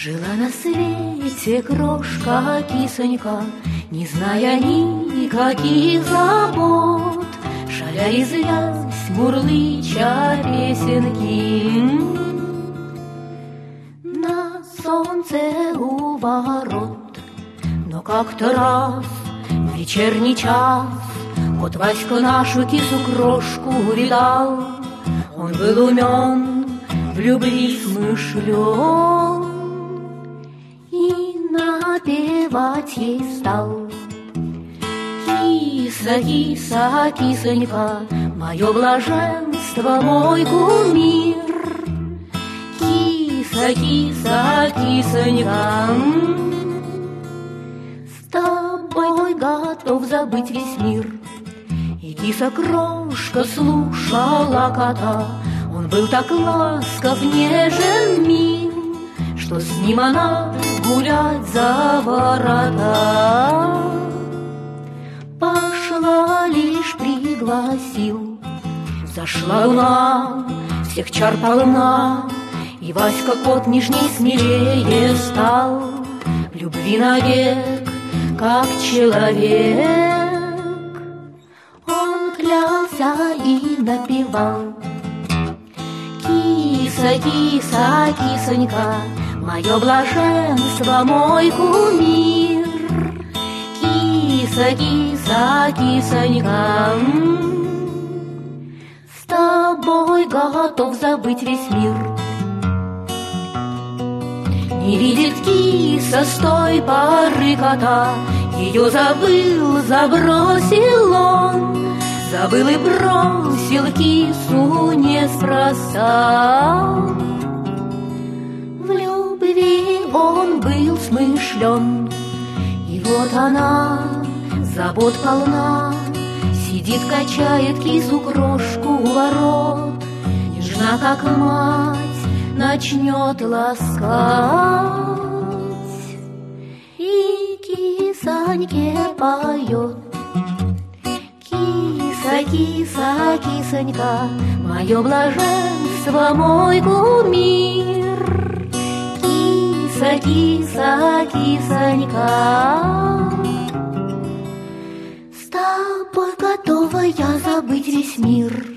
Жила на свете крошка-кисонька, не зная никаких забот, шаля резвясь, мурлыча песенки. На солнце у ворот, но как-то раз в вечерний час кот Васька нашу кису-крошку увидал. Он был умен, в любви смышлен, и напевать ей стал. Киса, киса, кисонька, мое блаженство, мой кумир. Киса, киса, кисонька, с тобой готов забыть весь мир. И киса-крошка слушала кота, он был так ласков, нежен, мил, что с ним она гулять за ворота. Пошла, лишь пригласил, зашла луна, всех чар полна, и Васька кот нежней, смелее стал, в любви навек, как человек. Он клялся и напевал: киса, киса, кисонька, мое блаженство, мой кумир. Киса, киса, кисонька, с тобой готов забыть весь мир. Не видит киса с той поры кота, ее забыл, забросил он. Забыл и бросил кису неспроста. В любви он был смышлен, и вот она, забот полна, сидит, качает кису-крошку у ворот, нежна, как мать, начнет ласкать. И кисоньке поет: киса, киса, кисонька, мое блаженство, мой кумир. Киса, киса, кисонька, с тобой готова я забыть весь мир.